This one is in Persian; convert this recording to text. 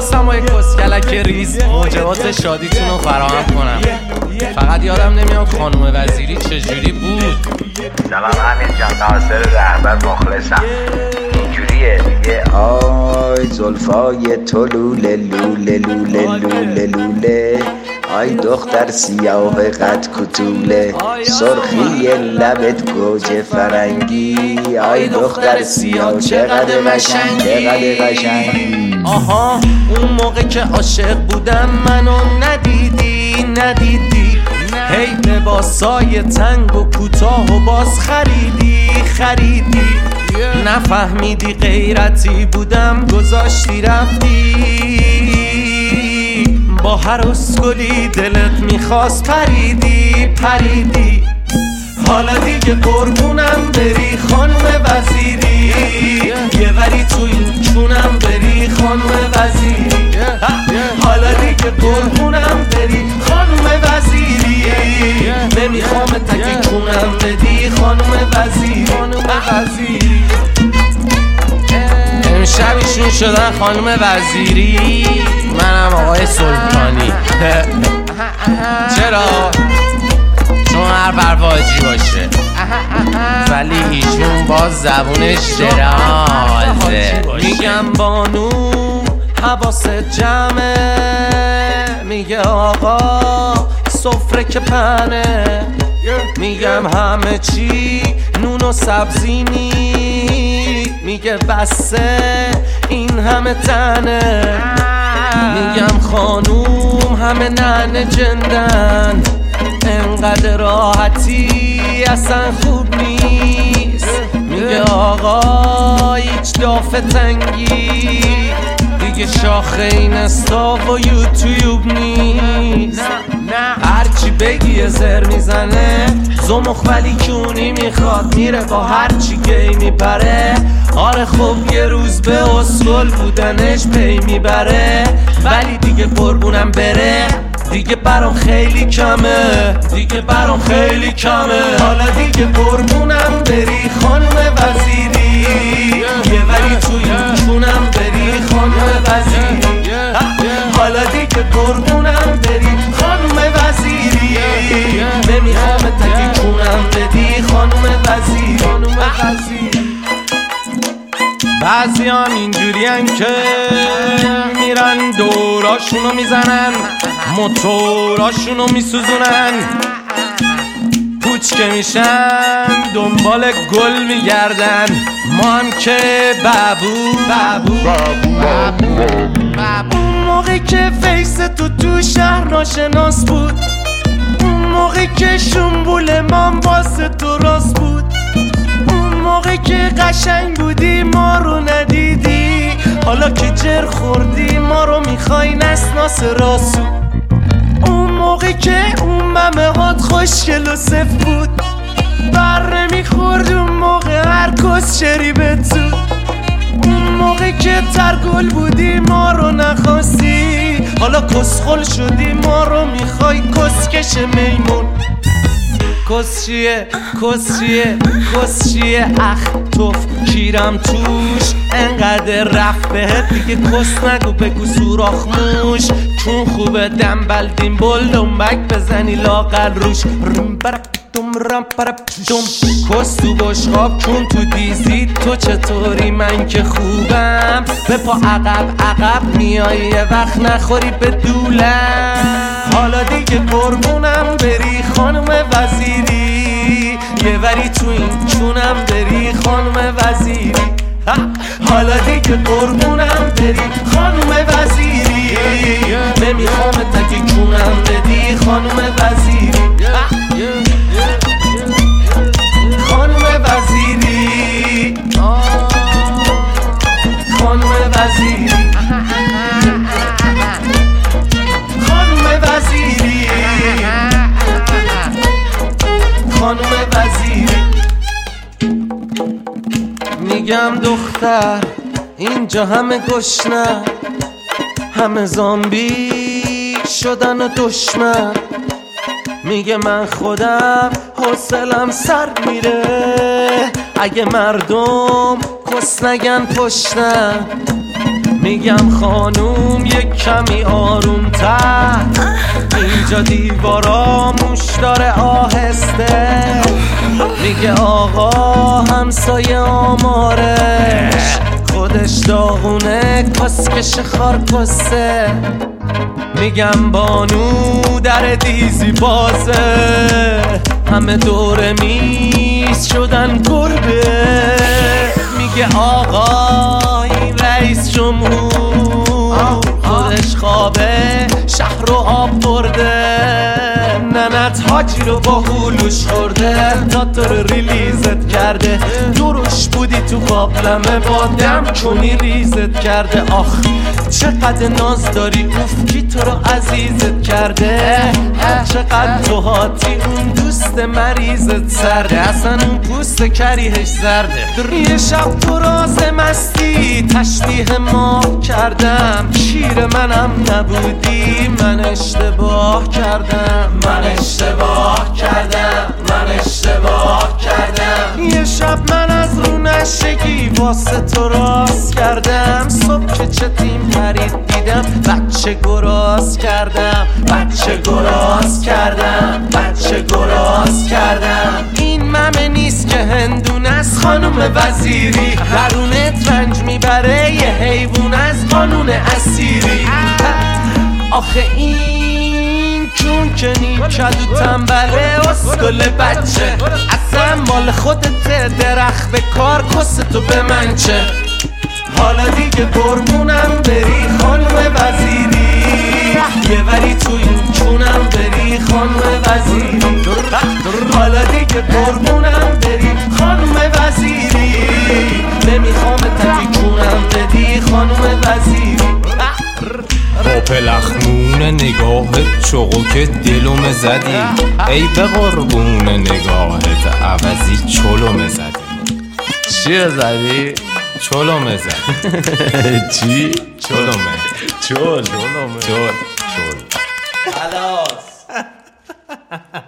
خواستم با یک کسکلک ریز موجبات شادیتون رو فراهم کنم. فقط یادم نمیاد خانم وزیری چجوری بود. سلام امیر جان، ناصر رهبر مخلصم. اینجوریه میگه آی زلفای تو لوله لوله لوله لوله لوله، آی دختر سیاه قد کتوله، سرخی لبت گوجه فرنگی، آی دختر سیاه چقدر قشنگ چقدر قشنگی. آها اون موقع که عاشق بودم منو ندیدی هی لباسای تنگ و کوتاه و باز خریدی نفهمیدی غیرتی بودم گذاشتی رفتی، با هر اسکلی دلت میخواست پریدی. حالا دیگه قربونم بری خانم وزیری، یه وری تو این چونم بری خانم وزیری. حالا دیگه قربونم بری خانم وزیری، نمیخوام تکی چونم بدی خانم وزیری. امشب ایشون شدن خانم وزیری، منم آقای سلطانی. چرا؟ چون هر برواجی باشه ولی ایشون باز زبونش درازه. میگم بانو حواست جمعه، میگه آقا سفره که پنه، میگم همه چی نون و سبزی نی، میگه بسه این همه تنه، میگم خانوم همه ننه جندن، انقدر راحتی اصلا خوب نیست، میگه آقا هیچ دافه تنگی دیگه شاخه این استا و یوتیوب نیست. هرچی بگی زر میزنه زمخ ولی کونی میخواد، میره با هرچی گی میپره. آره خب یه روز به اسکل بودنش پی میبره، ولی دیگه قربونم بره دیگه برام خیلی کمه. حالا دیگه قربونم بری خانم وزیری، یه ولی تو این چونم بری خانم وزیری. حالا دیگه قربونم بری خانم وزیری، نمیخوام تکی چونم بدی خانم وزیری. بعضی هم اینجورین که میرن دوراشونو میزنن، موتوراشونو میسوزونن، پوچ که میشن دنبال گل میگردن. ما هم که بابو اون موقع که فیس تو شهر ناشناس بود، اون موقع که شنبول من واسه تو راست بود، اون موقع که قشنگ بودی ما رو ندیدی، حالا که جر خوردی ما رو میخوای نسناس راسو. اون موقع که اون ممه هات خوشگل و صف بود، بر نمیخورد اون موقع هر کس شریبه تو، اون موقع که ترگل بودی ما رو نخواستی، حالا کسخل شدی ما رو میخوای کسکش میمون. کسچیه اخ توف کیرم توش، انقدر رفت بهت دیگه کس نگو بگو سوراخ موش، چون خوبه دنبل دیمبل دنبک بزنی لاغر روش. کس تو بشقاب چون تو دیزی، تو چطوری من که خوبم، به پا عقب میای یه وقت نخوری به دولم. حالا دیگه قربونم بری خانم وزیری، یه وری تو این چونم بری خانم وزیری. حالا دیگه قربونم بری خانم وزیری، نمیخوام تکی چونم بدی خانم وزیری. خانم وزیری، خانم وزیری، خانم وزیری، خانم وزیری. میگم دختر اینجا همه گشنه، همه زامبی شدن و دشمن، میگه من خودم حوصلم سر میره اگه مردم کس نگن پشتم، میگم خانوم یک کمی آروم تر، اینجا دیوارا موش داره آهسته. میگه آقا همسایه آمارش خودش داغونه کسکش خارکسته. میگم بانو در دیزی بازه، همه دور میز شدن گربه. میگه آقا این رئیس جمهور خودش خوابه شهر رو آب برده. ننت حاجی رو با هولوش خورده، تا تو رو ریلیزت کرده. دروش بودی تو قابلمه با دم کنی ریزت کرده. آخ چقدر ناز داری اوف کی تو رو عزیزت کرده. چقدر تو هاتی اون دوست مریضت سرده، اصلا اون پوست کریهش زرده. یه شب تو راز مستی تشبیه ماه کردم، شیر منم نبودی من اشتباه کردم. من اشتباه کردم، من اشتباه کردم. یه شب من از رو نشگی واسه تو راست کردم. صبح که چتیم پرید دیدم بچه گراز کردم. بچه گراز کردم، بچه گراز کردم. این ممه نیست که هندونه از خانوم وزیری، درونت رنج میبره یه حیوان از قانون اسیری. آخه این چون که نیکد و تنبله اسکل بچه، اصلا مال خودت درخت به کار کستو به من چه. حالا دیگه قربونم بری خانم وزیری، یه وری تو این چونم بری خانم وزیری. حالا دیگه قربونم بری خانم وزیری، نمیخوام تکی چونم بدی خانم وزیری. با پلخمون نگاهت چوقو دلوم زدی، ای به قربون نگاهت عوضی چلوم زدی. چیه زدی؟ چلوم زدی. چی؟ چلومه. چل چل. خلاص.